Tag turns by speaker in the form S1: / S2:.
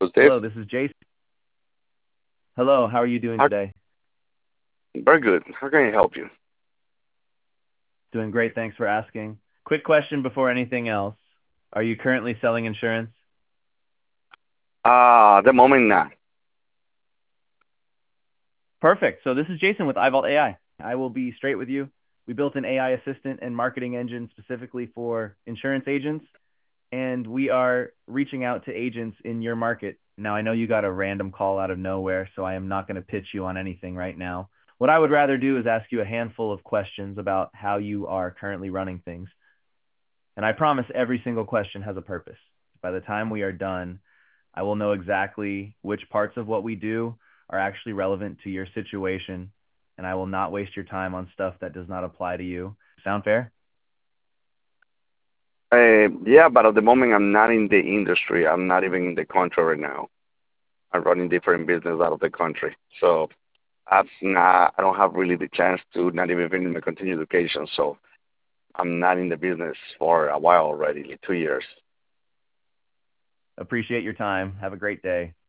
S1: Who's this?
S2: Hello, this is Jason. Hello, how are you doing
S1: How,
S2: today?
S1: very good. How can I help you?
S2: Doing great, thanks for asking. Quick question before anything else. Are you currently selling insurance?
S1: At the moment, not.
S2: Perfect. So this is Jason with iVault AI. I will be straight with you. We built an AI assistant and marketing engine specifically for insurance agents, and we are reaching out to agents in your market. Now, I know you got a random call out of nowhere, so I am not going to pitch you on anything right now. What I would rather do is ask you a handful of questions about how you are currently running things. And I promise every single question has a purpose. By the time we are done, I will know exactly which parts of what we do are actually relevant to your situation, and I will not waste your time on stuff that does not apply to you. Sound fair?
S1: Yeah, but at the moment, I'm not in the industry. I'm not even in the country right now. I'm running different business out of the country. So I don't have really the chance to not even finish my continued education. So I'm not in the business for a while already, like 2 years.
S2: Appreciate your time. Have a great day.